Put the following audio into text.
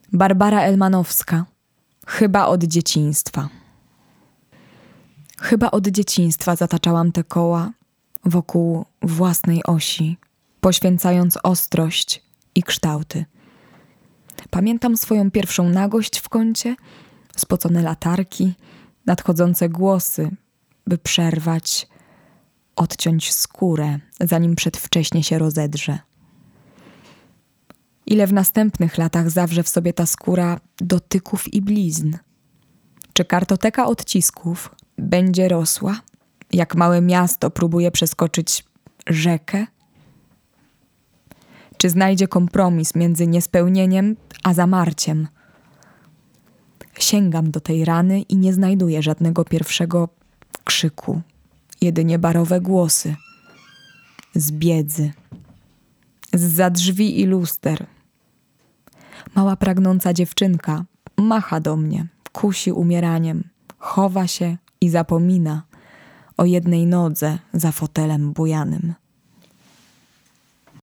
Barbara Elmanowska. Chyba od dzieciństwa. Chyba od dzieciństwa zataczałam te koła wokół własnej osi, poświęcając ostrość i kształty. Pamiętam swoją pierwszą nagość w kącie, spocone latarki, nadchodzące głosy, by przerwać, odciąć skórę, zanim przedwcześnie się rozedrze. Ile w następnych latach zawrze w sobie ta skóra dotyków i blizn? Czy kartoteka odcisków będzie rosła, jak małe miasto próbuje przeskoczyć rzekę? Czy znajdzie kompromis między niespełnieniem a zamarciem? Sięgam do tej rany i nie znajduję żadnego pierwszego krzyku, jedynie barowe głosy. Z biedzy, zza drzwi i luster. Mała pragnąca dziewczynka macha do mnie, kusi umieraniem, chowa się i zapomina o jednej nodze za fotelem bujanym.